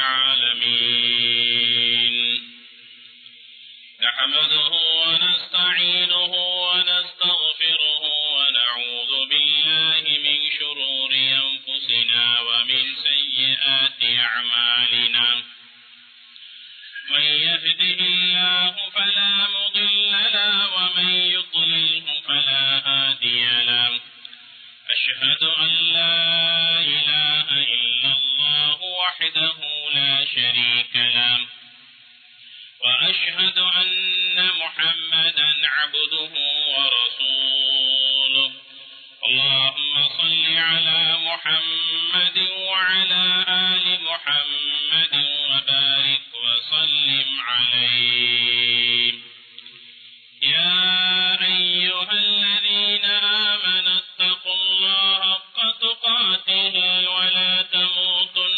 العالمين نحمده ونستعينه ونستغفره ونعوذ بالله من شرور أنفسنا ومن سيئات أعمالنا من يهده الله فلا مضل له ومن يضلله فلا هادي له أشهد أن لا إله إلا الله وحده لا شريك له وأشهد أن محمدا عبده ورسوله اللهم صل على محمد وعلى آل محمد وبارك وسلم عليه يا أيها الذين آمنوا اتقوا الله حق تقاته ولا تموتن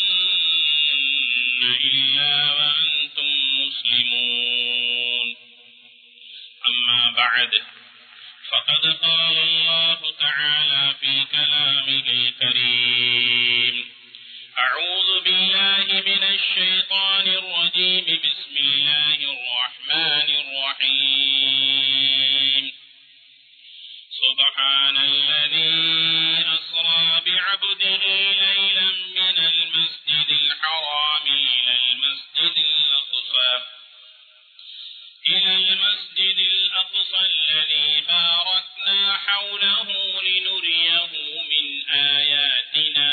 إلا وأنتم مسلمون أما بعد فقد قال الله تعالى في كلامه الكريم أعوذ بالله من الشيطان الرجيم بسم الله الرحمن الرحيم سبحان الذي أسرى بعبده ليلا من المسجد الحرام إلى المسجد الأقصى الذي باركنا حوله لنريه من آياتنا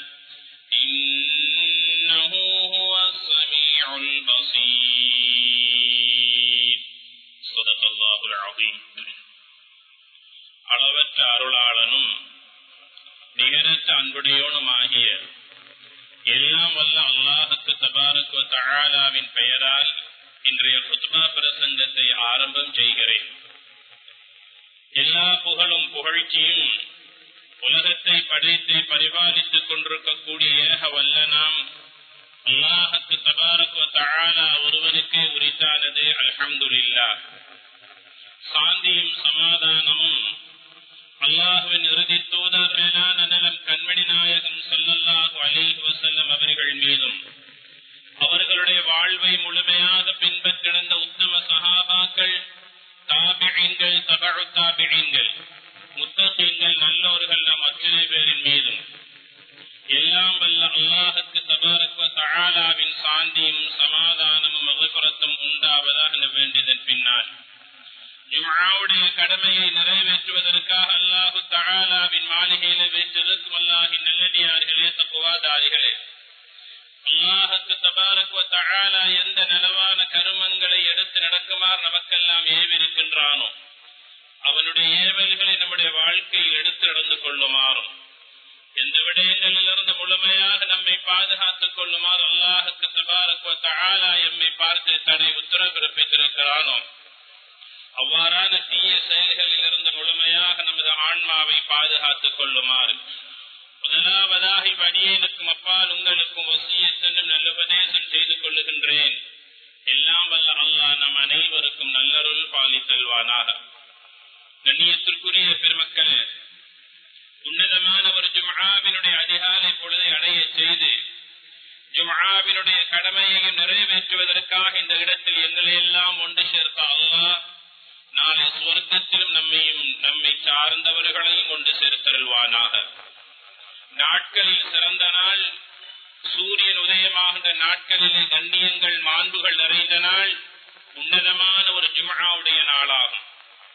إنه هو السميع البصير صدق الله العظيم. அளவற்ற அருளாளனும் நிகரற்ற அன்புடையோனுமாகிய எல்லாம் வல்ல அல்லாஹுக்கு தபாரக வ தஆலாவின் பெயரால் இன்றைய குத்பா பிரசங்கத்தை ஆரம்பம் செய்கிறேன். எல்லா புகழும் புகழ்ச்சியும் உலகத்தை படைத்து பரிபாலித்துக் கொண்டிருக்கக்கூடிய ஏக வல்ல நாம் அல்லாஹுக்கு தபாரக வ தஆலா ஒருவனுக்கே உரித்தானது. அல்ஹம்துலில்லாஹ். சாந்தியும் சமாதானமும் அல்லாஹுவின் இறுதி தூதர் மேலான நலம் கண்மணி நாயகம் ஸல்லல்லாஹு அலைஹி வஸல்லம் அவர்கள் மீதும் அவர்களுடைய வாழ்வை முழுமையாக பின்பற்றிருந்த உத்தம சஹாபாக்கள், தாபிஈன்கள், தபஉ தாபிஈன்கள், முத்தகீன்கள், நல்லோர்கள் நம் அத்தனை பேரின் மீதும் எல்லாம் வல்ல அல்லாஹுக்கு தபாரக வ தஆலாவின் சாந்தியும் சமாதானமும் மக்ஃபிரத்தும் உண்டாவதாக வேண்டியதன் பின்னால் ஜும்ஆவுடைய கடமையை நிறைவேற்றுவதற்காக அல்லாஹு தஆலாவின் மாளிகையில் வைத்திருக்கும் அல்லாஹ்வின் நல்லடியார்களே, தக்வாதாரிகளே, அல்லாஹுக்கு தபாரக வ தஆலா எந்த நலவான கருமங்களை எடுத்து நடக்குமாறு நமக்கெல்லாம் ஏவிருக்கின்றானோ அவனுடைய ஏவல்களை நம்முடைய வாழ்க்கையில் எடுத்து நடந்து கொள்ளுமாறும் எந்த விடயங்களிலிருந்து முழுமையாக நம்மை பாதுகாத்துக் கொள்ளுமாறு அல்லாஹுக்கு தபாரக வ தஆலா எம்மை பார்த்து தடை உத்தரவு பிறப்பித்திருக்கிறானோ அவ்வாறான தீய செயல்களில் இருந்து முழுமையாக நமது ஆன்மாவை பாதுகாத்துக் கொள்ளுமாறு முதலாவதாக இவ்வடியேனுக்கும் அப்பால் உங்களுக்கும் வசியத் என்னும் நல்லுபதேசம் செய்து கொள்ளுகின்றேன். எல்லாம் வல்ல அல்லாஹ் நம் அனைவருக்கும் நல்லருள் பாலித்தல்வானாக. கண்ணியத்திற்குரிய பெருமக்களே, உன்னதமான ஒரு ஜும்ஆவினுடைய அதிகாலை பொழுதை அடைய செய்து ஜும்ஆவினுடைய கடமையையும் நிறைவேற்றுவதற்காக இந்த இடத்தில் எங்களை எல்லாம் ஒன்று சேர்த்த அல்லாஹ் நாளை சுவர்க்கத்திலும் நம்மை சார்ந்தவர்களையும் கொண்டு சேர்த்தருள்வானாக. நாட்களில் சிறந்த நாள், சூரியன் உதயமாகின்ற நாட்களிலே கண்ணியங்கள் மாண்புகள் நிறைந்த நாள், உன்னதமான ஒரு ஜும்ஆவுடைய நாளாகும்.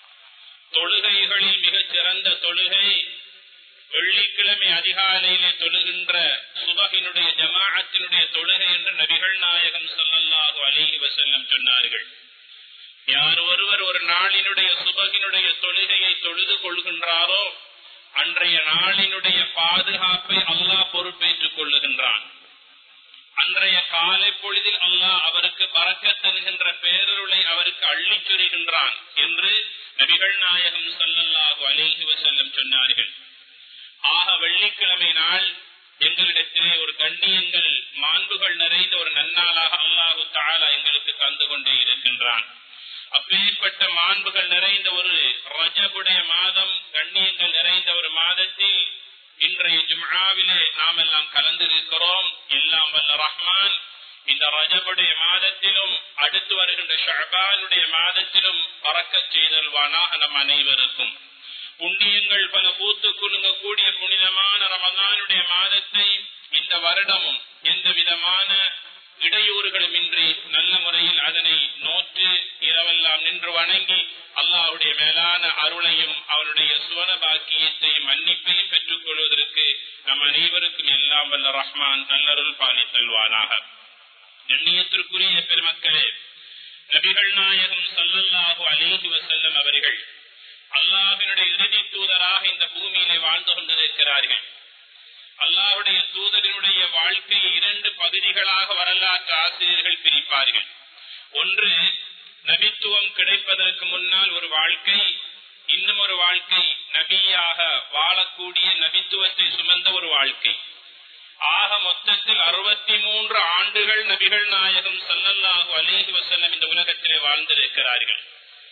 தொழுகைகளில் மிகச் சிறந்த தொழுகை வெள்ளிக்கிழமை அதிகாலையிலே தொழுகின்ற சுபஹினுடைய ஜமாஅத்தினுடைய தொழுகை என்று நபிகள் நாயகம் ஸல்லல்லாஹு அலைஹி வஸல்லம் சொன்னார்கள். யார் ஒருவர் ஒரு நாளினுடைய சுபஹினுடைய தொழுகையை தொழுது கொள்கின்றாரோ அன்றைய நாளினுடைய பாதுகாப்பை அல்லாஹ் பொறுப்பேற்றுக் கொள்ளுகின்றான். அன்றைய காலை பொழுதில் அல்லாஹ் அவருக்கு பரக்கத் தருகின்ற பேரருளை அவருக்கு அள்ளிச் சொரிகின்றான் என்று நபிகள் நாயகம் ஸல்லல்லாஹு அலைஹி வஸல்லம் சொன்னார்கள். ஆக வெள்ளிக்கிழமை நாள் எங்களிடத்திலே ஒரு கண்ணியங்கள் மாண்புகள் நிறைந்த ஒரு நன்னாளாக அல்லாஹு தஆலா எங்களுக்கு தந்து கொண்டே இருக்கின்றான். அப்பேற்பட்ட மாண்புகள் நிறைந்த ஒரு ரஜபுடைய மாதம், கண்ணியங்கள் நிறைந்த ஒரு மாதத்தில் இன்றைய ஜும்ஆவிலே நாம் எல்லாம் கலந்திருக்கிறோம். எல்லாம் வல்ல ரஹ்மான் இந்த ரஜபுடைய மாதத்திலும் அடுத்து வருகின்ற ஷஅபானுடைய மாதத்திலும் பரக்கத் செய்தல்வானாக நம் அனைவருக்கும். புண்ணியங்கள் பல பூத்து குலுங்கக்கூடிய புனிதமான ரமதானுடைய மாதத்தை இந்த வருடமும் எந்த விதமான இடையூறுகளுமின்றி நல்ல முறையில் அதனை நோற்று இரவெல்லாம் நின்று வணங்கி அல்லாஹ்வுடைய மேலான அருளையும் அவருடைய சுவன பாக்கியத்தையும் மன்னிப்பையும் பெற்றுக் கொள்வதற்கு நம் அனைவருக்கும் எல்லாம் வல்ல ரஹ்மான் நல்லருள் பாலித்தல்வானாக. கண்ணியத்திற்குரிய பெருமக்களே, நபிகள் நாயகம் ஸல்லல்லாஹு அலைஹி வஸல்லம் அவர்கள் அல்லாஹ்வினுடைய இறுதி தூதராக இந்த பூமியிலே வாழ்ந்து கொண்டிருக்கிறார்கள். அல்லாஹ்வுடைய தூதரினுடைய வாழ்க்கையை 2 பகுதிகளாக வரலாற்று ஆசிரியர்கள் பிரிப்பார்கள். ஒன்று, நபித்துவம் கிடைப்பதற்கு முன்னால் ஒரு வாழ்க்கை, இன்னும் ஒரு வாழ்க்கை நபியாக வாழக்கூடிய நபித்துவத்தை சுமந்த ஒரு வாழ்க்கை. ஆக மொத்தத்தில் 63 ஆண்டுகள் நபிகள் நாயகம் ஸல்லல்லாஹு அலைஹி வஸல்லம் இந்த உலகத்திலே வாழ்ந்திருக்கிறார்கள்.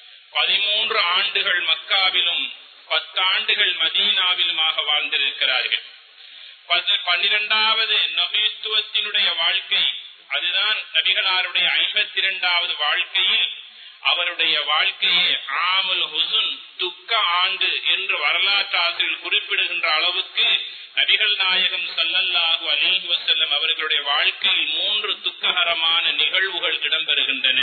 13 ஆண்டுகள் மக்காவிலும் 10 ஆண்டுகள் மதீனாவிலுமாக வாழ்ந்திருக்கிறார்கள். 12வது நபித்துவத்தினுடைய வாழ்க்கை, அதுதான் நபிகளாருடைய 52வது வாழ்க்கையில் அவருடைய வாழ்க்கையை ஆமுல் ஹுசுன் துக்க ஆண்டு என்று வரலாற்று ஆசிரியர் குறிப்பிடுகின்ற அளவுக்கு நபிகள் நாயகம் ஸல்லல்லாஹு அலைஹி வஸல்லம் அவர்களுடைய வாழ்க்கையில் 3 துக்ககரமான நிகழ்வுகள் இடம்பெறுகின்றன.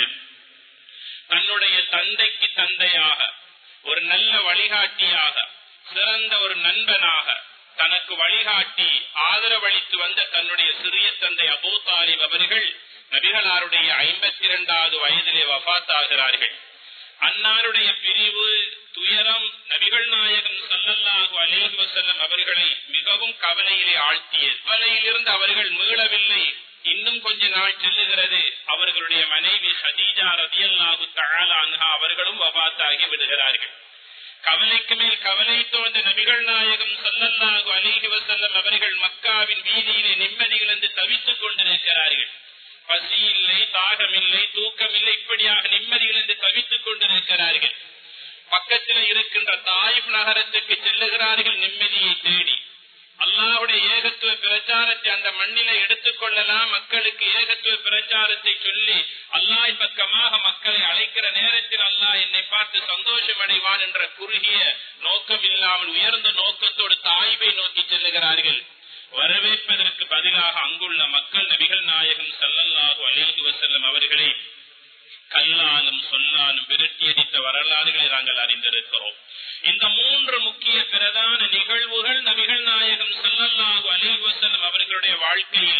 தன்னுடைய தந்தைக்கு தந்தையாக, ஒரு நல்ல வழிகாட்டியாக, சிறந்த ஒரு நண்பனாக தனக்கு வழிகாட்டி ஆதரவளித்து வந்த தன்னுடைய சிறிய தந்தை அபூ தாலிப் அவர்கள் நபிகளாருடைய 52வது வயதிலே வஃபாத் ஆகிறார்கள். அன்னாருடைய பிரிவு, துயரம் நபிகள் நாயகம் ஸல்லல்லாஹு அலைஹி வஸல்லம் அவர்களை மிகவும் கவலையிலே ஆழ்த்தியது. கவலையிலிருந்து அவர்கள் மீளவில்லை. இன்னும் கொஞ்ச நாள் செல்லுகிறது, அவர்களுடைய மனைவி ஹதீஜா ரலியல்லாஹு தஆலா அன்ஹா அவர்களும் வஃபாத்தாகி விடுகிறார்கள். கவலைக்கு மேல் கவலை தோன்ற நபிகள் நாயகம் ஸல்லல்லாஹு அலைஹி வஸல்லம் அவர்கள் மக்காவின் வீதியிலே நிம்மதி இழந்து தவித்துக் கொண்டிருக்கிறார்கள். பசி இல்லை, தாகம் இல்லை, தூக்கம் இல்லை, இப்படியாக நிம்மதி இழந்து தவித்துக் கொண்டிருக்கிறார்கள். பக்கத்தில் இருக்கின்ற தாயிப் நகரத்துக்கு செல்லுகிறார்கள் நிம்மதியை தேடி. அல்லாஹ்வுடைய ஏகத்துவ பிரச்சாரத்தை அந்த மண்ணிலே எடுத்துக் கொள்ளலாம், மக்களுக்கு ஏகத்துவ பிரச்சாரத்தை சொல்லி அல்லாஹ் பக்கமாக மக்களை அழைக்கிற நேரத்தில் அல்லாஹ் என்னை பார்த்து சந்தோஷம் அடைவான் என்ற குறுகிய நோக்கம் இல்லாமல் உயர்ந்த நோக்கத்தோடு தாயிபை நோக்கி செல்லுகிறார்கள். வரவேற்பதற்கு பதிலாக அங்குள்ள மக்கள் நபிகள் நாயகம் ஸல்லல்லாஹு அலைஹி வஸல்லம் அவர்களை கல்லாலும் சொல்லாலும் விரட்டியடித்த வரலாறுகளை நாங்கள் அறிந்திருக்கிறோம். இந்த 3 முக்கிய பிரதான நிகழ்வுகள் நபிகள் நாயகம் ஸல்லல்லாஹு அலைஹி வஸல்லம் அவர்களுடைய வாழ்க்கையில்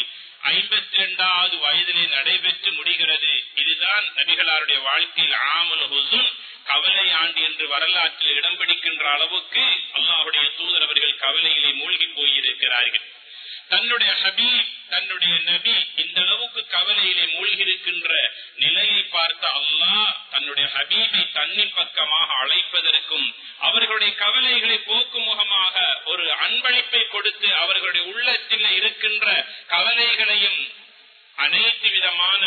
52வது வயதிலே நடைபெற்று முடிகிறது. இதுதான் நபிகளாருடைய வாழ்க்கையில் ஆமுல் ஹுசுன் கவலை ஆண்டு என்று வரலாற்றில் இடம் பிடிக்கின்ற அளவுக்கு அல்லாஹ்வுடைய தூதர் அவர்கள் கவலையிலே மூழ்கி போயிருக்கிறார்கள். தன்னுடைய ஹபீப், தன்னுடைய நபி இந்த அளவுக்கு கவலையிலே மூழ்கி இருக்கின்ற நிலையை பார்த்த அல்லாஹ் தன்னுடைய ஹபீபை தன்னின் பக்கமாக அழைப்பதற்கும் அவர்களுடைய கவலைகளை போக்கும் முகமாக ஒரு அன்பளிப்பை கொடுத்து அவர்களுடைய உள்ளத்தில் இருக்கின்ற கவலைகளையும் அனைத்து விதமான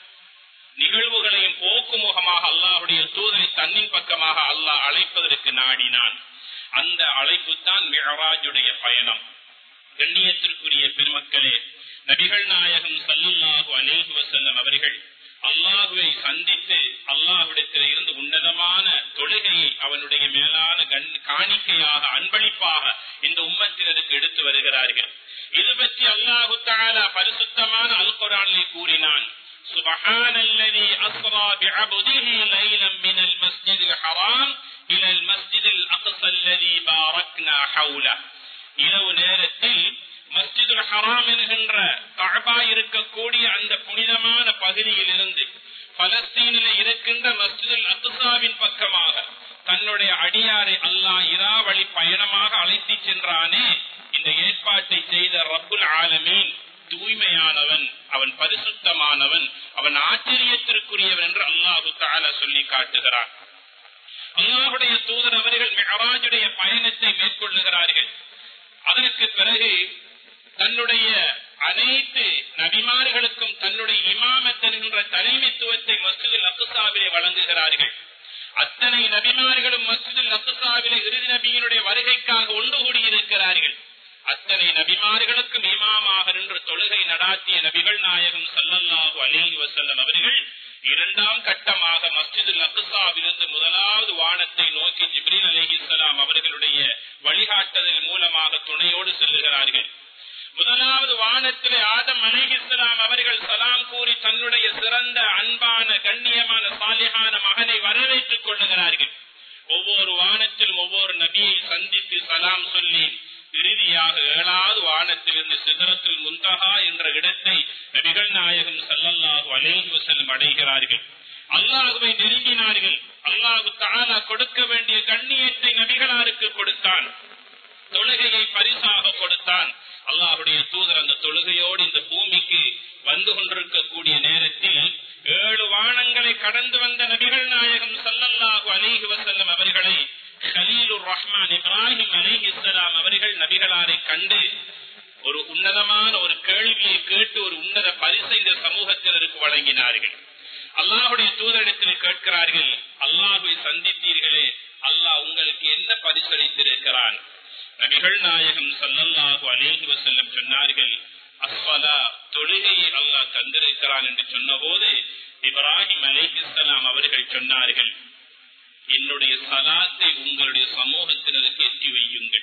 நிகழ்வுகளையும் போக்கும் முகமாக அல்லாஹ்வுடைய தூதரை தன்னின் பக்கமாக அல்லாஹ் அழைப்பதற்கு நாடினான். அந்த அழைப்பு தான் மிஅராஜுடைய பயணம். கண்ணியத்திற்குரிய பெருமக்களே, நபிகள் நாயகம் ஸல்லல்லாஹு அலைஹி வஸல்லம் அவர்கள் அல்லாஹ்வை சந்தித்து அல்லாஹ்விடத்தில் இருந்து உன்னதமான தொழுகையை அவனுடைய மேலான காணிக்கையாக அன்பளிப்பாக இந்த உம்மத்தினருக்கு எடுத்து வருகிறார்கள். இது பற்றி அல்லாஹு தஆலா பரிசுத்தமான அல் குர்ஆனிலே கூறினான். சுப்ஹானல்லதி அஸ்ரா பிஅப்திஹி லைலன் மினல் மஸ்ஜிதில் ஹராம் இலல் மஸ்ஜிதில் அக்ஸா அல்லதி பாரக்னா ஹவுலஹு. இரவு நேரத்தில் மஸ்ஜிதுல் ஹராம் என்கின்ற கஅபா இருக்கக்கூடிய அந்த புனிதமான பகுதியில் இருந்து பலஸ்தீனிலே இருக்கின்ற மஸ்ஜிதுல் அக்ஸாவின் பக்கமாக தன்னுடைய அடியாரை அல்லாஹ் இராவழி பயணமாக அழைத்து சென்றானே, இந்த ஏற்பாட்டை செய்த ரப்புல் ஆலமீன் தூய்மையானவன், அவன் பரிசுத்தமானவன், அவன் ஆச்சரியத்திற்குரியவன் என்று அல்லாஹு தஆலா சொல்லி காட்டுகிறான். அல்லாஹ்வுடைய தூதர் அவர்கள் மிஅராஜுடைய பயணத்தை மேற்கொள்ளுகிறார்கள். அதற்கு பிறகு தன்னுடைய அனைத்து நபிமார்களுக்கும் தன்னுடைய இமாமத் என்கின்ற தலைமைத்துவத்தை மஸ்ஜிதுல் அக்ஸாவிலே வழங்குகிறார்கள். அத்தனை நபிமார்களும் மஸ்ஜிதுல் அக்ஸாவிலே இறுதி நபியினுடைய வருகைக்காக ஒன்று கூடியிருக்கிறார்கள். அத்தனை நபிமார்களுக்கும் இமாமாக நின்று தொழுகை நடாத்திய நபிகள் நாயகம் ஸல்லல்லாஹு அலைஹி வஸல்லம் அவர்கள் இரண்டாம் கட்டமாக மஸ்ஜிதுல் அக்ஸாவிலிருந்து முதலாவது வானத்தை நோக்கி ஜிப்ரீல் அலைஹிஸ்ஸலாம் அவர்களுடைய வழிகாட்டுதல் மூலமாக துணையோடு செல்லுகிறார்கள். முதலாவது வானத்திலே ஆதம் அலைஹிஸ்ஸலாம் அவர்கள் சலாம் கூறி தன்னுடைய சிறந்த அன்பான கண்ணியமான சாலிஹான மகனை வரவேற்றுக் கொள்ளுகிறார்கள். ஒவ்வொரு வானத்திலும் ஒவ்வொரு நபியை சந்தித்து சலாம் சொல்லி இறுதியாக 7வது வானத்திலிருந்து சிதறத்துல் முன்தஹா என்ற இடத்தை நபிகள் நாயகம் ஸல்லல்லாஹு அலைஹி வஸல்லம் அடைகிறார்கள். அல்லாஹ்வை நெருங்கினார்கள். அல்லாஹ் தஆலா கொடுக்க வேண்டிய கண்ணியத்தை நபிகளாருக்கு கொடுத்தான். தொழுகையை பரிசாக கொடுத்தான். அல்லாஹ்வுடைய தூதர் அந்த தொழுகையோடு இந்த பூமிக்கு வந்து கொண்டிருக்கக்கூடிய நேரத்தில் 7 வானங்களை கடந்து வந்த நபிகள் நாயகம் ஸல்லல்லாஹு அலைஹி வஸல்லம் அவர்களை கலீலுர் ரஹ்மான் இப்ராஹிம் அலைஹிஸ்ஸலாம் அவர்கள் நபிகளாரை கண்டு ஒரு உன்னதமான ஒரு கேள்வியை கேட்டு ஒரு உன்னத பரிசை இந்த சமூகத்தினருக்கு வழங்கினார்கள். அல்லாஹ்வுடைய தூதரிடத்தில் கேட்கிறார்கள், அல்லாஹ்வை சந்தித்தீர்களே, அல்லாஹ் உங்களுக்கு என்ன பரிசளித்திருக்கிறான்? நபிகள் நாயகம் ஸல்லல்லாஹு அலைஹி வஸல்லம் சொன்னார்கள், அஸ்ஸலா, தொழுகையை அல்லாஹ் தந்திருக்கிறான் என்று சொன்னபோது இப்ராஹிம் அலைஹிஸ்ஸலாம் அவர்கள் சொன்னார்கள், என்னுடைய சலாத்தை உங்களுடைய சமூகத்தினருக்கு எட்டி வையுங்கள்.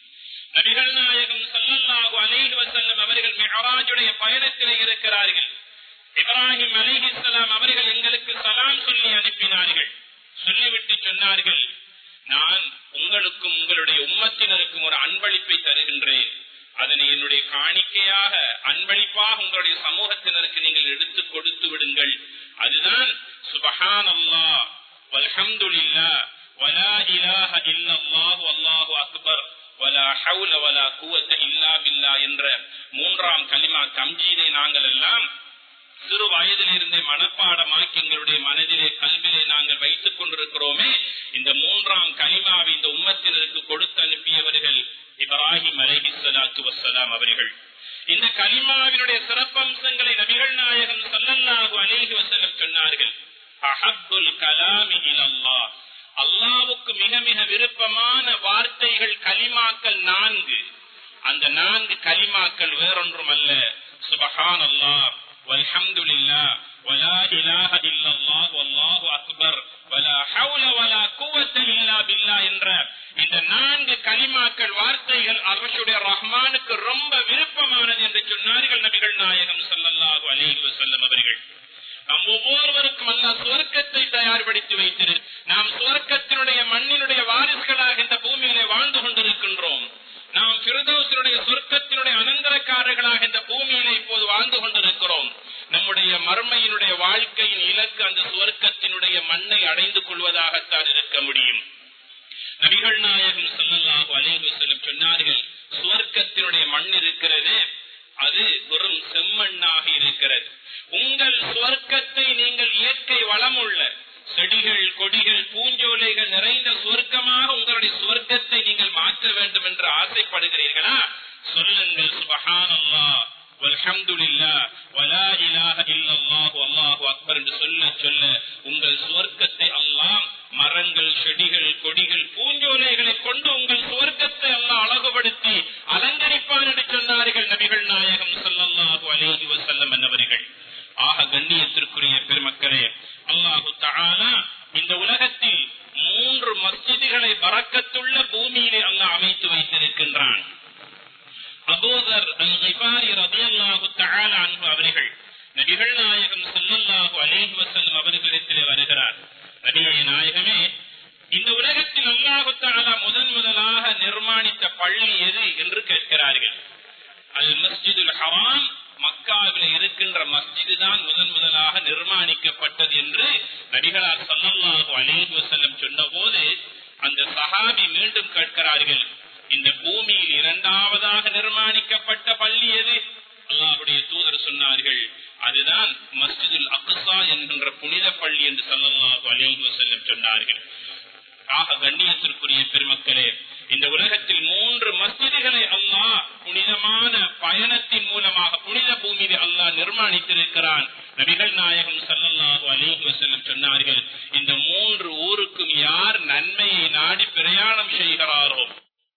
நபிகள் நாயகம் ஸல்லல்லாஹு அலைஹி வஸல்லம் அவர்கள் மிஅராஜுடைய பயணத்திலே இருக்கிறார்கள். இப்ராஹிம் அலைஹிஸ்ஸலாம் அவர்கள் எங்களுக்கு சலாம் சொல்லி அனுப்பினார்கள். சொல்லிவிட்டு சொன்னார்கள், நான் உங்களுக்கும் உங்களுடைய உம்மத்தினருக்கும் ஒரு அன்பளிப்பை தருகின்றேன். அதனை என்னுடைய காணிக்கையாக அன்பளிப்பாக உங்களுடைய சமூகத்தினருக்கு நீங்கள் எடுத்து கொடுத்து விடுங்கள். அதுதான் சுப்ஹானல்லாஹ் வல்ஹம்துலில்லாஹ் வலா இலாஹ இல்லல்லாஹ் வல்லாஹு அக்பர் வலா ஹவுல வலா குவத்த இல்லா பில்லாஹ் என்ற 3ஆம் கலிமா தம்ஜீதை நாங்கள் எல்லாம் சிறு வயதிலிருந்தே மனப்பாடமாக்கி எங்களுடைய மனதிலே கல்விலே நாங்கள் வைத்துக் கொண்டிருக்கிறோமே. இந்த 3ஆம் கலிமாவை இந்த உம்மத்தினருக்கு கொடுத்து அனுப்பியவர்கள் இப்ராஹிம் அலைஹிஸ்ஸலாத்து வஸ்ஸலாம் அவர்கள். இந்த கலிமாவினுடைய சிறப்பம்சங்களை நபிகள் நாயகம் ஸல்லல்லாஹு அலைஹி வஸல்லம் சொன்னார்கள், அஹப்புல் கலாமி இலல்லாஹ், அல்லாஹ்வுக்கு மிக மிக விருப்பமான வார்த்தைகள் கலிமாக்கள் 4. அந்த 4 கலிமாக்கள் வேறொன்றும் அல்ல, சுப்ஹானல்லாஹ் வல்ஹம்துலில்லாஹ் வலா இலாஹ இல்லல்லாஹ் வல்லாஹு அக்பர் வலா ஹவுல வலா குவத்த இல்லா பில்லாஹ் என்ற இந்த 4 கலிமாக்கள் வார்த்தைகள் அர்ஷுடைய ரஹ்மானுக்கு ரொம்ப விருப்பமானது என்று சொன்னார்கள் நபிகள் நாயகம் ஸல்லல்லாஹு அலைஹி வஸல்லம் அவர்கள். நாம் ஒவ்வொருவருக்கும் அல்லாஹ் சுவர்க்கத்தை தயார்படுத்தி வைத்திரு. நாம் சுவர்க்கத்தினுடைய மண்ணினுடைய வாரிசுகளாக இந்த பூமியிலே வாழ்ந்து கொண்டிருக்கின்றோம். நாம் ஃபிர்தௌஸினுடைய சொர்க்கத்தினுடைய அனந்தரக்காரர்களாக இந்த பூமியிலே இப்போது வாழ்ந்து கொண்டிருக்கிறோம். நம்முடைய மர்மையினுடைய வாழ்க்கையின் இலக்கு அந்த சுவர்க்கத்தினுடைய மண்ணை அடைந்து கொள்வதாகத்தான் இருக்க முடியும். நபிகள் நாயகம் ஸல்லல்லாஹு அலைஹி வஸல்லம் சொன்னார்கள், சுவர்க்கத்தினுடைய மண் இருக்கிறது, அது வெறும் செம்மண்ணாக இருக்கிறது. உங்கள் சுவர்க்கத்தை நீங்கள் இயற்கை வளமுள்ள செடிகள் கொடிகள் பூஞ்சோலைகள் நிறைந்த சுவர்க்கமாக உங்களுடைய சுவர்க்கத்தை நீங்கள் மாற்ற வேண்டும் என்று ஆசைப்படுகிறீர்களா? சொல்லுங்கள், சுப்ஹானல்லாஹ் வல்ஹம்துலில்லாஹ் வலா இலாஹ இல்லல்லாஹ் வல்லாஹு அக்பர் என்று சொல்ல சொல்ல உங்கள் சுவர்க்கத்தை அல்லாஹ் மரங்கள் செடிகள் கொடிகள் பூஞ்சோலைகளை கொண்டு உங்கள் சுவர்க்கத்தை அல்லாஹ் அழகுபடுத்தி அலங்கரிப்பான் என்று சொன்னார்கள் நபிகள் நாயகம் ஸல்லல்லாஹு அலைஹி வஸல்லம் என்பவர்கள். ஆக கண்ணியத்திற்குரிய பெருமக்களே, அல்லாஹு தஆலா இந்த உலகத்தில் 3 மஸ்ஜிதுகளை பரக்கத்துள்ள பூமியிலே அல்லாஹ் அமைத்து வைத்திருக்கின்றான். அபூதர் அல்-கிஃபாரி ரலியல்லாஹு தஆலா அன்ஹு அவர்கள் நபிகள் நாயகம் ஸல்லல்லாஹு அலைஹி வஸல்லம் அவர்களிடத்தில் வருகிறார். நபியே நாயகமே, இந்த உலகத்தில் அல்லாஹு தஆலா முதலாக நிர்மாணித்த பள்ளி எது என்று கேட்கிறார்கள். அல் மஸ்ஜிதுல் ஹராம், மக்காவில் இருக்கின்ற மஸ்ஜிது தான் முதலாக நிர்மாணிக்கப்பட்டது என்று நபிகளார் ஸல்லல்லாஹு அலைஹி வஸல்லம் சொன்னபோது அந்த சஹாபி மீண்டும் கேட்கிறார்கள், இந்த பூமியில் 2ஆவதாக நிர்மாணிக்கப்பட்ட பள்ளி எது? அல்லாஹ்வுடைய தூதர் சொன்னார்கள், அதுதான் மஸ்ஜிதுல் அக்ஸா என்கின்ற புனித பள்ளி என்று ஸல்லல்லாஹு அலைஹி வஸல்லம் சொன்னார்கள். ஆக கண்ணியத்திற்குரிய பெருமக்களே, இந்த உலகத்தில் 3 மஸ்ஜிதுகளை அல்லாஹ் புனிதமான பயணத்தின் மூலமாக புனித பூமியை அல்லாஹ் நிர்மாணித்திருக்கிறான். நபிகள் நாயகம் ஸல்லல்லாஹு அலைஹி வஸல்லம் சொன்னார்கள், இந்த 3 ஊருக்கும் யார் நன்மையை நாடி பிரயாணம் செய்கிறாரோ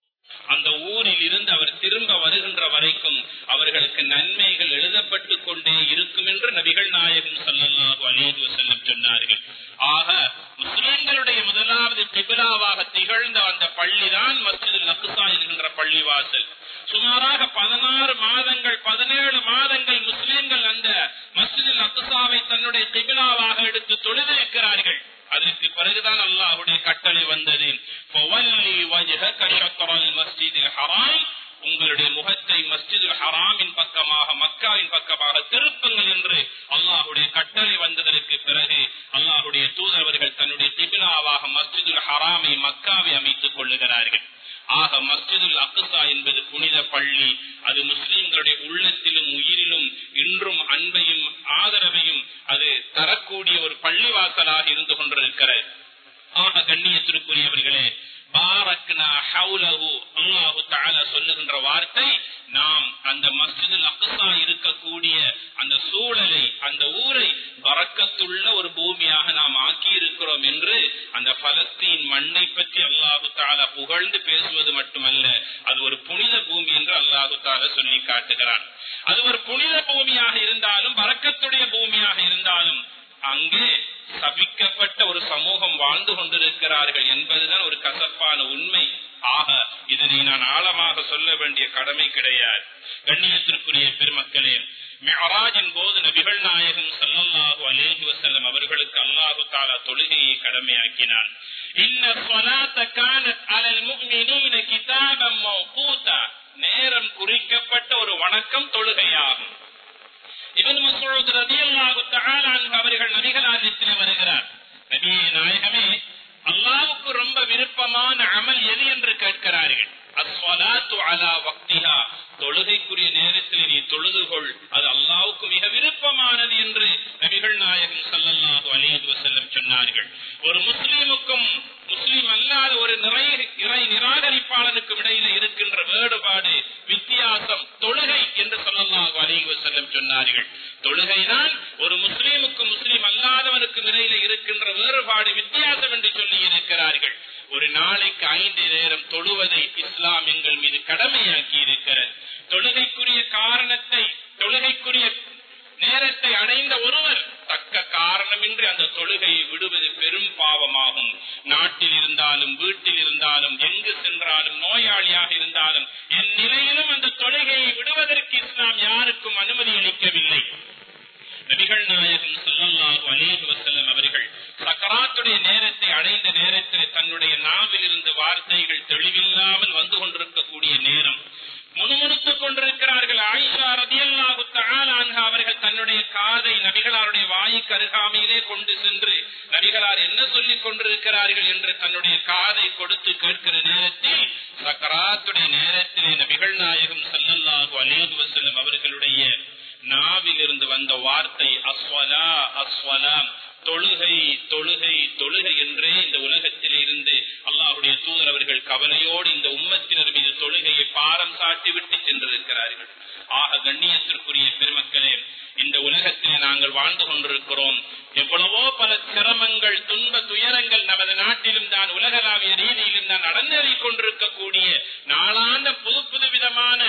அந்த ஊரில் இருந்து அவர் திரும்ப வருகின்ற வரைக்கும் அவர்களுக்கு நன்மைகள் எழுதப்பட்டு கொண்டே இருக்கும் என்று நபிகள் நாயகம் ஸல்லல்லாஹு அலைஹி வஸல்லம் சொன்னார்கள். ஆக முஸ்லிம்களுடைய முதலாவது கிப்லாவாக திகழ்ந்த அந்த பள்ளிதான் மஸ்ஜிதுல் அக்ஸா என்கின்ற பள்ளிவாசல். சுமாராக 16 மாதங்கள் 17 மாதங்கள் முஸ்லிம்கள் அந்த மஸ்ஜிதுல் அக்ஸாவை தன்னுடைய கிப்லாவாக எடுத்து தொழுதிருக்கிறார்கள். அதற்கு பிறகுதான் அல்லாஹ்வுடைய கட்டளை வந்தது, ஃபவல்லி வஜ்ஹக ஷத்ரல் மஸ்ஜிதில் ஹராம், உங்களுடைய முகத்தை மஸ்ஜிதுல் ஹராமின் பக்கமாக மக்காவின் பக்கமாக திருப்புங்கள் என்று அல்லாஹ்வுடைய கட்டளை வந்ததற்கு பிறகு அல்லாஹ்வுடைய தூதரவர்கள் தன்னுடைய கிப்லாவாக மஸ்ஜிதுல் ஹராமை மக்காவை அமைத்துக் கொள்ளுகிறார்கள். ஆக மஸ்ஜிதுல் அக்ஸா என்பது புனித பள்ளி. அது முஸ்லிம்களுடைய உள்ளத்திலும் உயிரிலும் இன்றும் அன்பையும் ஆதரவையும் அது தரக்கூடிய ஒரு பள்ளிவாசலாக இருந்து கொண்டிருக்கிறது. ஆக கண்ணியத்திற்குரியவர்களே, பாரக்னா ஹவுலஹு, அல்லாஹு தஆலா சொல்லுகின்ற வார்த்தை, நாம் அந்த மஸ்ஜிதுல் அக்ஸா இருக்கக்கூடிய அந்த சூழலை, அந்த ஊரை பரக்கத்துள்ள ஒரு பூமியாக நாம் ஆக்கி இருக்கிறோம் என்று அந்த பலஸ்தீன் மண்ணை பற்றி அல்லாஹு தஆலா புகழ்ந்து பேசுவது மட்டுமல்ல, அது ஒரு புனித பூமி என்று அல்லாஹு தஆலா சொல்லி காட்டுகிறான். அது ஒரு புனித பூமியாக இருந்தாலும் பரக்கத்துடைய பூமியாக இருந்தாலும் அங்கே சபிக்கப்பட்ட ஒரு சமூகம் வாழ்ந்து கொண்டிருக்கிறார்கள் என்பதுதான் ஒரு கசப்பான உண்மை. ஆக இதனை நான் ஆழமாக சொல்ல வேண்டிய கடமை கிடையாது. கண்ணியத்திற்குரிய பெருமக்களே, மிஅராஜின் போது நபிகள் நாயகம் ஸல்லல்லாஹு அலைஹி வஸல்லம் அவர்களுக்கு அல்லாஹு தஆலா தொழுகையை கடமையாக்கினான். இன்ன ஸலாத்த கானத் அலல் முஃமினீன கிதாபம் மௌகூதா, நேரம் குறிக்கப்பட்ட ஒரு வணக்கம் தொழுகையாகும். இப்னு மஸ்ஊத் ரலியல்லாஹு தஆலா அன்ஹு அவர்கள் நபிகளாரிடத்தில் வருகிறார். நபியே நாயகமே, அல்லாஹ்வுக்கு ரொம்ப விருப்பமான அமல் எது என்று கேட்கிறார்கள். அஸ்ஸலாத்து அலா வக்திஹா, தொழுகைக்குரிய நேரத்தில் நீ தொழுதுகொள், அது அல்லாஹ்வுக்கு மிக விருப்பமானது என்று நபிகள் நாயகம் ஸல்லல்லாஹு அலைஹி வஸல்லம் சொன்னார்கள். ஒரு முஸ்லிமுக்கும் முஸ்லிம் அல்லாத ஒரு இறை நிராகரிப்பாளனுக்கும் இடையில இருக்கின்ற வேறுபாடு, வித்தியாசம் தொழுகை என்று ஸல்லல்லாஹு அலைஹி வஸல்லம் சொன்னார்கள். தொழுகைதான் ஒரு முஸ்லிமுக்கும் முஸ்லிம் அல்லாதவனுக்கும் இடையில இருக்கின்ற வேறுபாடு, வித்தியாசம் என்று சொல்லி இருக்கிறார்கள். ஒரு நாளைக்கு 5 நேரம் தொழுவதை இஸ்லாம் எங்கள் மீது கடமையாக்கி இருக்கிறது. தொழுகைக்குரிய காரணத்தை, தொழுகைக்குரிய நேரத்தை அடைந்த ஒருவர் தக்க காரணமின்றி அந்த தொழுகையை விடுவது பெரும் பாவமாகும். நாட்டில் இருந்தாலும் வீட்டில் இருந்தாலும் எங்கு சென்றாலும் நோயாளியாக இருந்தாலும் என் நிலையிலும் அந்த தொழுகையை விடுவதற்கு இஸ்லாம் யாருக்கும் அனுமதி அளிக்கவில்லை. நபிகள் நாயகம் ஸல்லல்லாஹு அலைஹி வஸல்லம் அவர்கள் சக்கராத்துடைய நேரத்தை அடைந்த நேரத்தில் தன்னுடைய நாவில் இருந்து வார்த்தைகள் தெளிவில்லாமல் வந்து கொண்டிருக்கக்கூடிய நேரம், முணுமுணுத்துக் கொண்டிருக்கிறார்கள். ஆயிஷா ரலியல்லாஹு தஆலா அன்ஹா அவர்கள் தன்னுடைய காதை நபிகளாருடைய வாய்க்கு அருகாமையிலே கொண்டு சென்று நபிகளார் என்ன சொல்லிக் கொண்டிருக்கிறார்கள் என்று தன்னுடைய காதை கொடுத்து கேட்கிற நேரத்தில், சக்கராத்துடைய நேரத்திலே நபிகள் நாயகம் ஸல்லல்லாஹு அலைஹி வஸல்லம் அவர்களுடைய நாவில் இருந்து வந்த வார்த்தை அஸ்வலா அஸ்வலா, தொழுகை தொழுகை தொழுகை என்றே இந்த உலகத்திலே இருந்து அல்லாஹ்வுடைய தூதர் அவர்கள் கவலையோடு இந்த உம்மத்தினர் மீது தொழுகையை பாரம் சாட்டி விட்டு சென்றிருக்கிறார்கள். ஆக கண்ணியத்திற்குரிய பெருமக்களே, இந்த உலகத்திலே நாங்கள் வாழ்ந்து கொண்டிருக்கிறோம். எவ்வளவோ பல சிரமங்கள், துன்ப துயரங்கள் நமது நாட்டிலும் தான் உலகளாவிய ரீதியிலும் தான் நடந்தேறிக் கொண்டிருக்கக்கூடிய நாளாந்த புது புது விதமான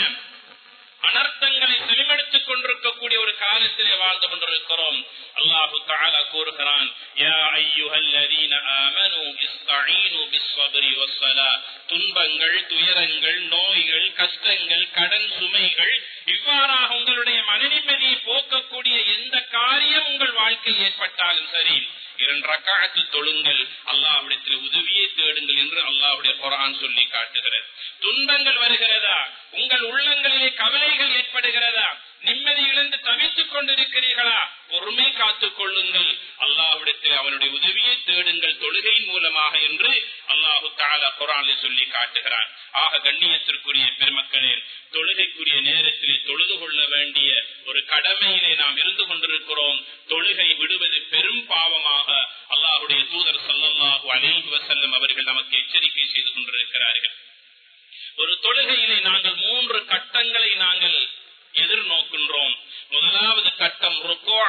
அனர்த்தங்களை செவிமடுத்துக் கொண்டிருக்கக்கூடிய ஒரு காலத்திலே வாழ்ந்து கொண்டிருக்கிறோம். அல்லாஹு தஆலா கூறுகிறான், யா அய்யுஹல்லதீன ஆமனூ இஸ்தஈனு பிஸ்ஸப்ரி வஸ்ஸலா, துன்பங்கள், துயரங்கள், நோய்கள், கஷ்டங்கள், கடன் சுமைகள், இவ்வாறாக உங்களுடைய மனநிம்மதியை போக்கக்கூடிய எந்த காரியம் உங்கள் வாழ்க்கையில் ஏற்பட்டாலும் சரி, 2 ரக்அத் தொழுங்கள், அல்லாஹ்விடத்தில் உதவியை தேடுங்கள் என்று அல்லாஹ்வுடைய குர்ஆன் சொல்லி காட்டுகிறது. துன்பங்கள் வருகிறதா, உங்கள் உள்ளங்களிலே கவலைகள் ஏற்படுகிறதா, நிம்மதி இழந்து தவித்துக் கொண்டிருக்கிறீர்களா, பொறுமை காத்துக் கொள்ளுங்கள், அல்லாஹ்விடத்தில் அவனுடைய உதவியை தேடுங்கள் தொழுகையின் மூலமாக என்று அல்லாஹு தஆலா குர்ஆனில் சொல்லி காட்டுகிறான். ஆக கண்ணியத்திற்குரிய பெருமக்களே, தொழுகைக்குரிய நேரத்திலே தொழுது கொள்ள வேண்டிய ஒரு கடமையிலே நாம் இருந்து கொண்டிருக்கிறோம். தொழுகை விடுவது பெரும் பாவமாக அல்லாஹ்வுடைய தூதர் ஸல்லல்லாஹு அலைஹி வஸல்லம் அவர்கள் நமக்கு எச்சரிக்கை செய்து கொண்டிருக்கிறார்கள். ஒரு தொழுகையிலே நாங்கள் 3 கட்டங்களை நாங்கள் எதிர்நோக்கின்றோம். முதலாவது கட்டம் ருக்கூ,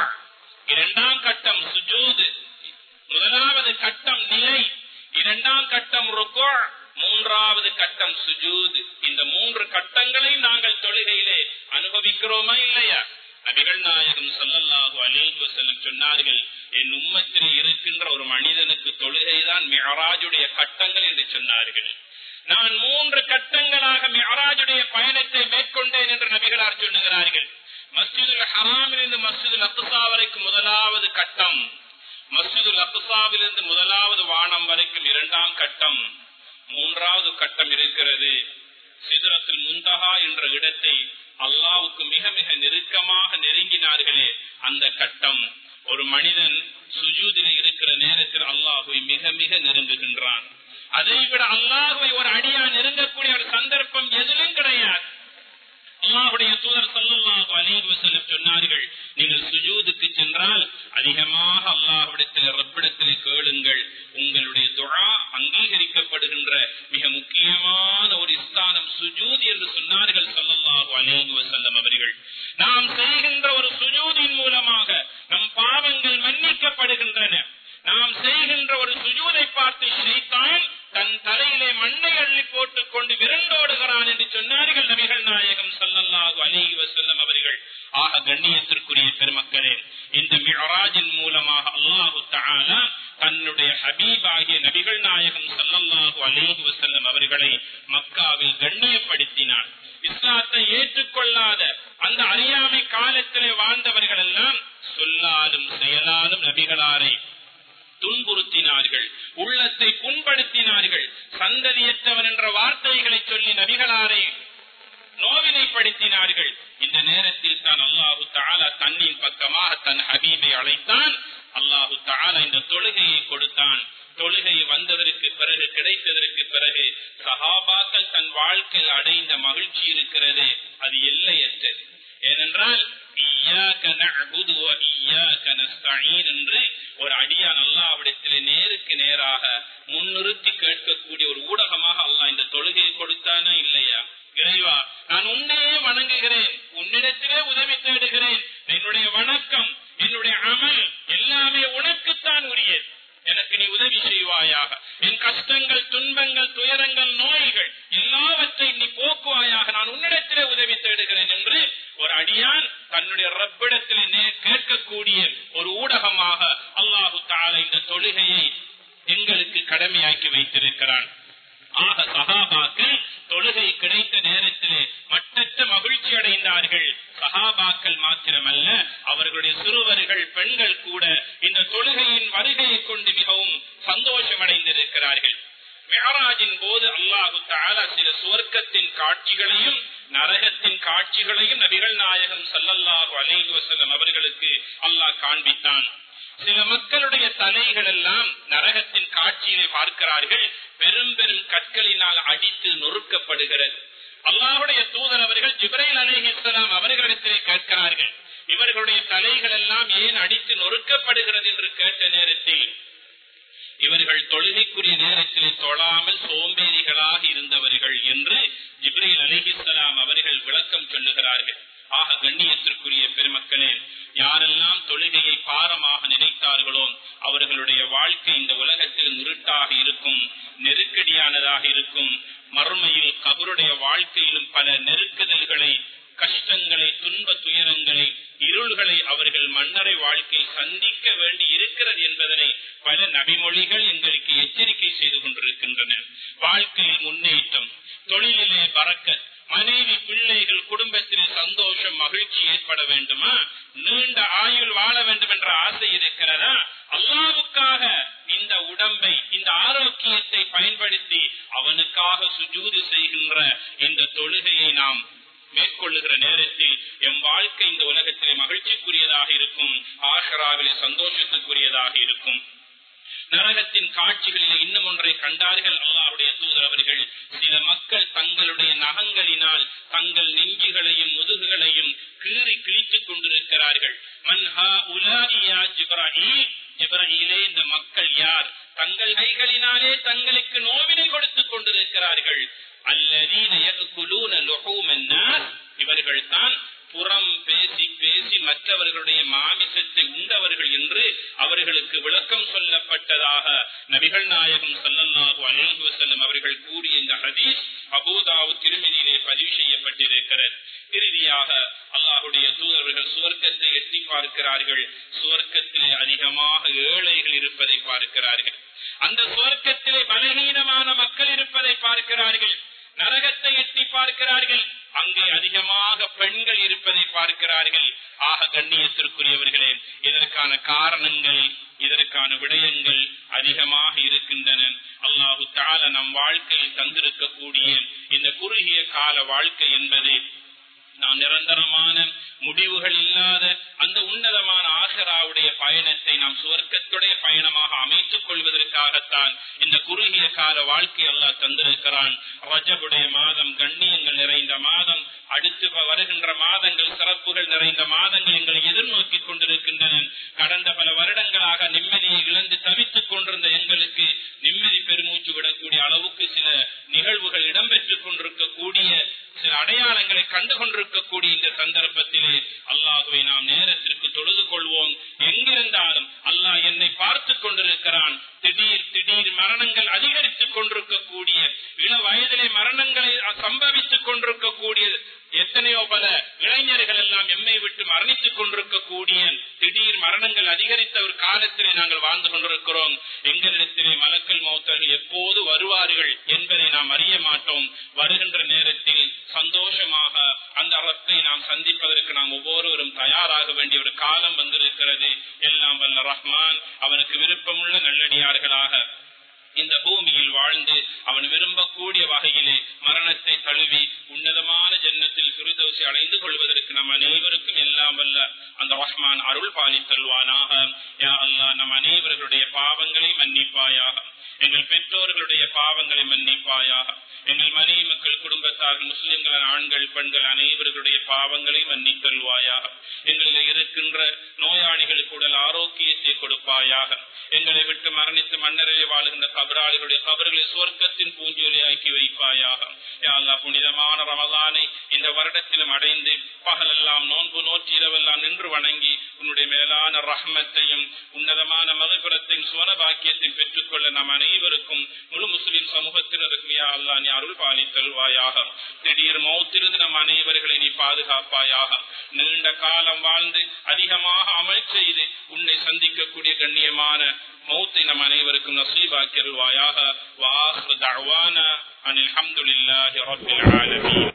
2ஆம் கட்டம் சுஜூத், முதலாவது கட்டம் நிலை, 2ஆம் கட்டம் ருக்கூ, மூன்றாவது கட்டம் சுஜூத். இந்த 3 கட்டங்களை நாங்கள் தொழுகையிலே அனுபவிக்கிறோமா இல்லையா? நபிகள் நாயகம் ஸல்லல்லாஹு அலைஹி வஸல்லம் சொன்னார்கள், என் உம்மத்தில் இருக்கின்ற ஒரு மனிதனுக்கு தொழுகைதான் மிஅராஜுடைய கட்டங்கள் என்று சொன்னார்கள். நான் 3 கட்டங்களாக மிஅராஜுடைய பயணத்தை மேற்கொண்டேன் என்று நபிகளார் சொல்லுகிறார்கள். மஸ்ஜிதுல் ஹராமிலிருந்து மஸ்ஜிதுல் அக்ஸா வரைக்கும் முதலாவது கட்டம், மஸ்ஜிதுல் அக்ஸாவிலிருந்து முதலாவது வானம் வரைக்கும் 2ஆம் கட்டம், 3ஆவது கட்டம் இருக்கிறது. சிதறத்துல் முன்தஹா என்ற இடத்தை அல்லாஹ்வுக்கு மிக மிக நெருக்கமாக நெருங்கினார்களே அந்த கட்டம். ஒரு மனிதன் சுஜூதில் இருக்கிற நேரத்தில் அல்லாஹ்வை மிக மிக நெருங்குகின்றான். அதைவிட அல்லாஹ்வை ஒரு அடியான் நெருங்கக்கூடிய ஒரு சந்தர்ப்பம் எதிலும் கிடையாது. அல்லாஹ்வுடைய தூதர் ஸல்லல்லாஹு அலைஹி வஸல்லம் சொன்னார்கள், நீங்கள் சுஜூதுக்கு சென்றால் அதிகமாக அல்லாஹ்விடத்தில் ரப்பிடத்தில் கேளுங்கள். உங்களுடைய துஆ அங்கீகரிக்கப்படுகின்ற மிக முக்கியமான ஒரு ஸ்தானம் சுஜூத் என்று சொன்னார்கள் ஸல்லல்லாஹு அலைஹி வஸல்லம் அவர்கள். நாம் செய்கின்ற ஒரு சுஜூதின் மூலமாக நம் பாவங்கள் மன்னிக்கப்படுகின்றன. நாம் செய்கின்ற ஒரு சுஜூதை பார்த்து ஷைத்தான் தன் தலையிலே மண்ணை அள்ளி போட்டுக் கொண்டு விரண்டோடுகிறான் என்று சொன்னார்கள் நபிகள் நாயகம் ஸல்லல்லாஹு அலைஹி வஸல்லம் அவர்கள். ஆக கண்ணியத்திற்குரிய பெருமக்களே, இந்த மிஅராஜின் மூலமாக அல்லாஹு தஆலா தன்னுடைய ஹபீபாகிய நபிகள் நாயகம் ஸல்லல்லாஹு அலைஹி வஸல்லம் அவர்களை மக்காவில் கண்ணியப்படுத்தினார். இஸ்லாத்தை ஏற்றுக்கொள்ளாத அந்த அறியாமை காலத்திலே வாழ்ந்தவர்கள் எல்லாம் சொல்லாலும் செயலாலும் நபிகளாரை துன்புறுத்தினார்கள், உள்ளத்தை புண்படுத்தினார்கள். சந்ததியற்றவர் என்ற வார்த்தைகளை சொல்லி நபிகளாரை நோவினைப்படுத்தினார்கள். இந்த நேரத்தில் தான் அல்லாஹு தஆலா தன்னின் பக்கமாக தன் ஹபீபை அழைத்தான். அல்லாஹு தஆலா இந்த தொழுகையை கொடுத்தான். தொழுகை வந்ததற்கு பிறகு, கிடைத்ததற்கு பிறகு சஹாபாக்கள் தன் வாழ்க்கையில் அடைந்த மகிழ்ச்சி இருக்கிறது, அது எல்லையற்றது. ஏனென்றால் இய்யாக நஅ்புது வ இய்யாக நஸ்தஈன் என்று ஒரு அடியான் அல்லாஹ்விடத்திலே நேருக்கு நேராக முன்னிறுத்தி கேட்கக்கூடிய ஒரு ஊடகமாக அல்லாஹ் இந்த தொழுகையை கொடுத்தானா இல்லையா? இறைவா, நான் உன்னையே வணங்குகிறேன், உன்னிடத்திலே உதவி தேடுகிறேன். என்னுடைய வணக்கம், என்னுடைய அமல் எல்லாமே உனக்குத்தான் உரியது. எனக்கு நீ உதவி செய்வாயாக. என் கஷ்டங்கள், துன்பங்கள், துயரங்கள், நோய்கள் எல்லாவற்றையும் நீ போக்குவாயாக. நான் உன்னிடத்திலே உதவி தேடுகிறேன் என்று ஒரு அடியான் தன்னுடைய ரப்பிடத்திலே கேட்கக்கூடிய ஒரு ஊடகமாக அல்லாஹு தஆலா இந்த தொழுகையை எங்களுக்கு கடமையாக்கி வைத்திருக்கிறான். ஆக சஹாபாக்கள் தொழுகை கிடைத்த நேரத்திலே மட்டற்ற மகிழ்ச்சி அடைந்தார்கள். சஹாபாக்கள் மாத்திரமல்ல, அவர்களுடைய சிறுவர்கள், பெண்கள் கூட இந்த தொழுகையின் வருகையை கொண்டு மிகவும் சந்தோஷம் அடைந்திருக்கிறார்கள். மிஅராஜின் போது அல்லாஹு தஆலா சில சுவர்க்கத்தின் காட்சிகளையும் நரகத்தின் காட்சிகளையும் நபிகள் நாயகம் ஸல்லல்லாஹு அலைஹி வஸல்லம் அவர்களுக்கு அல்லாஹ் காண்பித்தான். சில மக்களுடைய தலைகள் எல்லாம் நரகத்தின் காட்சியை பார்க்கிறார்கள், பெரும் பெரும் கற்களினால் அடித்து நொறுக்கப்படுகிறது. அல்லாஹ்வுடைய தூதர் அவர்கள் ஜிப்ரீல் அலைஹிஸ்ஸலாம் அவர்களிடத்திலே கேட்கிறார்கள், இவர்களுடைய தலைகள் எல்லாம் ஏன் அடித்து நொறுக்கப்படுகிறது என்று கேட்ட நேரத்தில் இவர்கள் தொழுகைக்குரிய நேரத்திலே தொழாமல் சோம்பேறிகளாக இருந்தவர்கள் என்று ஜிப்ரீல் அலைஹிஸ்ஸலாம் அவர்கள் விளக்கம் சொல்லுகிறார்கள். ஆக கண்ணியத்திற்குரிய பெருமக்களே, யாரெல்லாம் தொழுகையை பாரமாக நினைத்தார்களோ அவர்களுடைய வாழ்க்கை இந்த உலகத்தில் இருட்டாக இருக்கும், நெருக்கடியானதாக இருக்கும். மறுமையில் கபருடைய வாழ்க்கையிலும் பல நெருக்குதல்களை, கஷ்டங்களை, துன்ப துயரங்களை, இருள்களை அவர்கள் மன்னரை வாழ்க்கை சந்திக்க வேண்டி இருக்கிறது என்பதனை பல நபிமொழிகள் எங்களுக்கு எச்சரிக்கை செய்து கொண்டிருக்கின்றன. வாழ்க்கையில் முன்னேற்றம், தொழிலிலே பரக்கத், மனைவி, பிள்ளைகள், குடும்பத்தில் சந்தோஷம், மகிழ்ச்சி ஏற்பட வேண்டுமா? நீண்ட ஆயுள் வாழ வேண்டும் என்ற ஆசை இருக்கிறதா? அல்லாஹ்வுக்காக இந்த உடம்பை, இந்த ஆரோக்கியத்தை பயன்படுத்தி அவனுக்காக சுஜூது செய்கின்ற இந்த தொழுகையை நாம் மேற்கொள்ளுகிற நேரத்தில் எம் வாழ்க்கை இந்த உலகத்திலே மகிழ்ச்சிக்குரியதாக இருக்கும், ஆஹிராவிலே சந்தோஷத்துக்குரியதாக இருக்கும். நரகத்தின் காட்சிகளில் இன்னும் ஒன்றை கண்டார்கள் அல்லாஹ்வுடைய தூதர் அவர்கள். சில மக்கள் தங்களுடைய நகங்களினால் தங்கள் நெஞ்சுகளையும் முதுகுகளையும் கீறி கிழித்துக் கொண்டிருக்கிறார்கள். மன்ஹா உலாஇ யா ஜிப்ரீல், ஜிப்ரீலே இந்த மக்கள் யார்? தங்கள் கைகளினாலே தங்களுக்கு நோவினை கொடுத்துக் கொண்டிருக்கிறார்கள். அல்லதீன யஅகுலூன லுஹூமன் நாஸ், இவர்கள் தான் புறம் பேசி பேசி மற்றவர்களுடைய மாமிசத்தை உண்டவர்கள் என்று அவர்களுக்கு விளக்கம் சொல்லப்பட்டதாக நபிகள் நாயகம் ஸல்லல்லாஹு அலைஹி வஸல்லம் அவர்கள் கூறிய இந்த ஹதீஸ் அபூ தாவூத் திர்மிதியிலே பதிவு செய்யப்பட்டிருக்கிறது. இறுதியாக அல்லாஹ்வுடைய தூதர்கள் சுவர்க்கத்தை எட்டி பார்க்கிறார்கள். சுவர்க்கத்திலே அதிகமாக ஏழைகள் இருப்பதை பார்க்கிறார்கள். அந்த சுவர்க்கத்திலே பலகீனமான மக்கள் இருப்பதை பார்க்கிறார்கள். நரகத்தை எட்டி பார்க்கிறார்கள். அங்கே அதிகமாக பெண்கள் இருப்பதை பார்க்கிறார்கள். ஆக கண்ணியத்திற்குரியவர்களே, இதற்கான காரணங்கள், இதற்கான விடயங்கள் அதிகமாக இருக்கின்றன. அல்லாஹு தஆலா நம் வாழ்க்கையில் தந்திருக்கக்கூடிய இந்த குறுகிய கால வாழ்க்கை என்பது நாம் நிரந்தரமான முடிவுகள் இல்லாத அந்த உன்னதமான ஆகிராவுடைய பயணத்தை நாம் சுவர்க்கத்துடைய பயணமாக அமைத்துக் கொள்வதற்காகத்தான் இந்த குறுகிய கால வாழ்க்கை அல்லாஹ் தந்திருக்கிறான். ரஜபுடைய மாதம் கண்ணியங்கள் நிறைந்த மாதம், அடுத்து வருகின்ற மாதங்கள் சிறப்புகள் நிறைந்த மாதங்கள் எங்களை எதிர்நோக்கி கொண்டிருக்கின்றன. கடந்த பல வருடங்களாக நிம்மதியை இழந்து தவித்துக் கொண்டிருந்த எங்களுக்கு நிம்மதி பெருமூச்சு விடக்கூடிய அளவுக்கு சில நிகழ்வுகள் இடம்பெற்றுக் கொண்டிருக்கக்கூடிய, சில அடையாளங்களை கண்டு கொண்டிருக்கக்கூடிய இந்த சந்தர்ப்பத்திலே அல்லாஹுவை நாம் நேரத்திற்கு தொழுது கொள்வோம். எங்கிருந்தாலும் அல்லாஹ் என்னை பார்த்துக் கொண்டிருக்கிறான். திடீர் மரணங்கள் அதிகரித்துக் கொண்டிருக்கக்கூடிய, இள வயதிலே மரணங்களை சம்பவித்துக் கொண்டிருக்கக்கூடிய எத்தனையோ பல இளைஞர்கள் எல்லாம் எம்மை விட்டு மரணித்துக் கொண்டிருக்கக்கூடிய திடீர் மரணங்கள் அதிகரித்த ஒரு காலத்திலே நாங்கள் வாழ்ந்து கொண்டிருக்கிறோம். எங்களிடத்திலே மலக்கல் மௌத்தர்கள் எப்போது வருவார்கள் என்பதை நாம் அறிய மாட்டோம். வருகின்ற நேரத்தில் சந்தோஷமாக அந்த ரப்பை நாம் சந்திப்பதற்கு நாம் ஒவ்வொருவரும் தயாராக வேண்டிய ஒரு காலம் வந்திருக்கிறது. எல்லாம் வல்ல ரஹ்மான் அவனுக்கு விருப்பமுள்ள நல்லடியார்களாக இந்த பூமியில் வாழ்ந்து அவன் விரும்பக்கூடிய வகையிலே மரணத்தை தழுவி உன்னதமான ஜன்னத்தில் ஃபிர்தௌஸை அடைந்து கொள்வதற்கு நம் அனைவருக்கும் எல்லாம் வல்ல அந்த ரஹ்மான் அருள் பாலித்தல்வானாக. யா அல்லாஹ், நம் அனைவர்களுடைய பாவங்களை மன்னிப்பாயாக. எங்கள் பெற்றோர்களுடைய பாவங்களை மன்னிப்பாயாக. எங்கள் மனைவி மக்கள் குடும்பத்தார்கள் முஸ்லிம்கள் ஆண்கள் பெண்கள் அனைவர்களுடைய பாவங்களை மன்னித்தல்வாயாக. எங்களில் இருக்கின்ற நோயாளிகளுக்கு உடல் ஆரோக்கியத்தை கொடுப்பாயாக. எங்களை விட்டு மரணித்து மன்னரையே வாழுகின்ற கபராளிகளுடைய கபர்களை சுவர்க்கத்தின் பூஞ்சொலியாக்கி வைப்பாயாக. யா அல்லாஹ், புனிதமான ரமலானை இந்த வருடத்திலும் அடைந்து பகலெல்லாம் நோன்பு நோற்றி இரவெல்லாம் நின்று வணங்கி உன்னுடைய மேலான ரஹ்மத்தையும் உன்னதமான மகபிரத்தையும் சுவன பாக்கியத்தையும் பெற்றுக்கொள்ள நம் அனைவருக்கும் முழு முஸ்லிம் சமூகத்தினருக்கும் யா அல்லாஹ் நீ அருள் பாலித்தல்வாயாக. திடீர் மௌத்திலிருந்து நம் அனைவர்களை நீ பாதுகாப்பாயாக. நீண்ட காலம் வாழ்ந்து அதிகமாக அமல் செய்து உன்னை சந்திக்கக்கூடிய கண்ணியமான மௌத்தை நம் அனைவருக்கும் நசீபாக்கியல்வாயாக. வ ஆகிரு தஅவானா அனில் ஹம்துலில்லாஹி ரப்பில் ஆலமீன்.